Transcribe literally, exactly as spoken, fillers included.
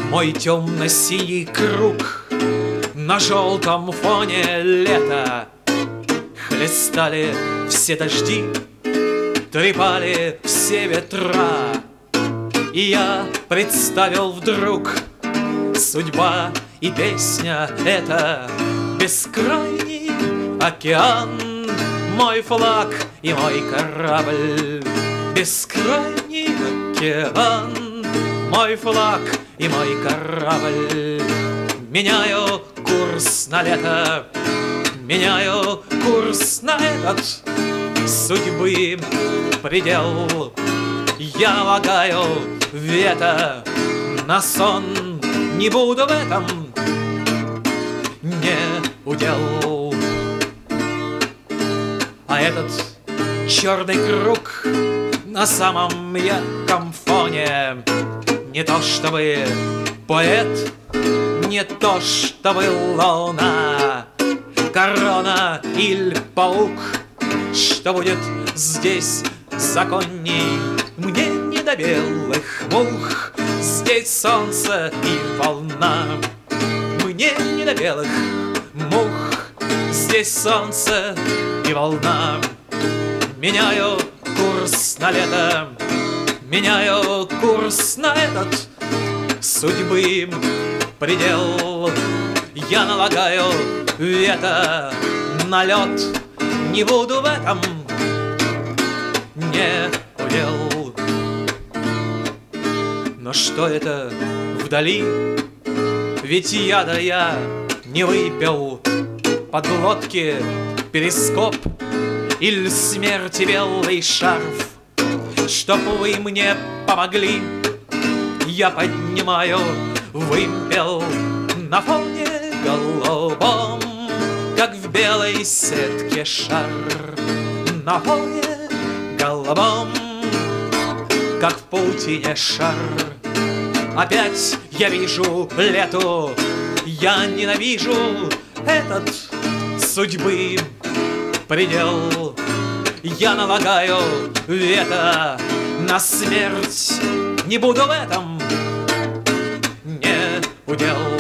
Мой темно-синий круг на желтом фоне лета. Хлестали все дожди, трепали все ветра. И я представил вдруг: судьба и песня — это бескрайний океан, мой флаг и мой корабль. Бескрайний океан, мой флаг и мой корабль. Меняю курс на лето, меняю курс на этот судьбы предел. Я налагаю вето на сон, не буду в этом не удел. А этот черный круг на самом ярком фоне не то чтобы поэт, не то чтобы луна, корона или паук. Что будет здесь законней? Мне не до белых мух. Здесь солнце и волна. Мне не до белых мух. Здесь солнце и волна. Меняю курс на лето, меняю курс на этот судьбы предел. Я налагаю вето на лед, не буду в этом не удел. Но что это вдали? Ведь я-то я не выпил подлодки перископ или смерти белый шарф. Чтоб вы мне помогли, я поднимаю вымпел на фоне голубом, как в белой сетке шар. На фоне голубом, как в паутине шар. Опять я вижу лету, я ненавижу этот судьбы предел. Я налагаю вето на смерть, не буду в этом не удел.